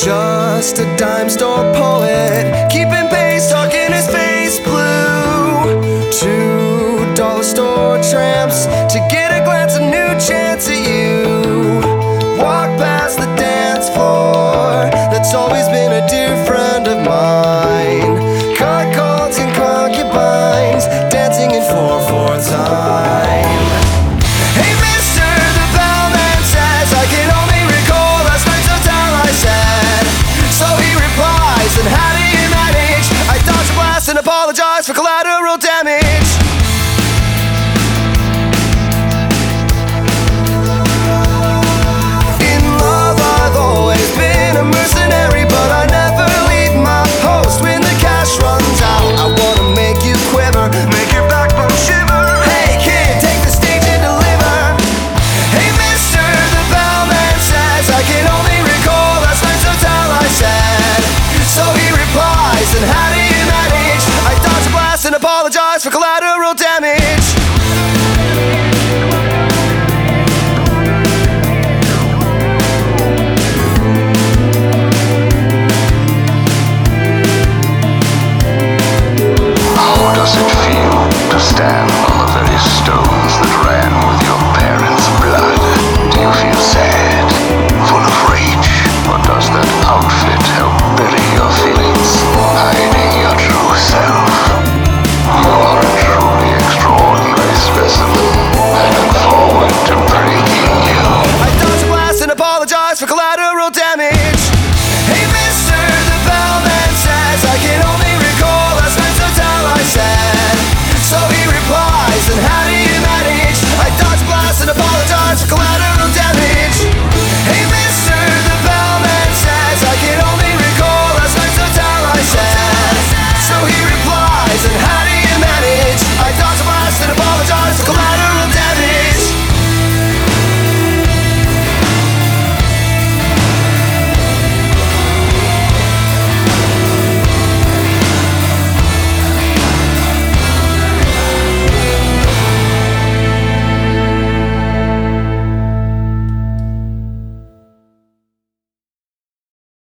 just a dime store poet, keeping pace, talking his face blue. $2 store tramps to get a glance, a new chance at you. Walk past the dance floor that's always been a dear friend of mine. Cuckolds and concubines dancing in 4/4 time. Hey mister, the bellman says, I can only recall last night's hotel, I said. So he replies, and how do you manage? I dodge a blast and apologize for collateral damage. In love I've always been a mercenary, but I never leave my post when the cash runs out. I wanna make you quiver, make your backbone shiver. Hey kid, take the stage and deliver. Hey mister, the bellman says, I can only recall last night's hotel, I said. So he replies, and how do you manage? I dodge a blast and apologize for collateral damage.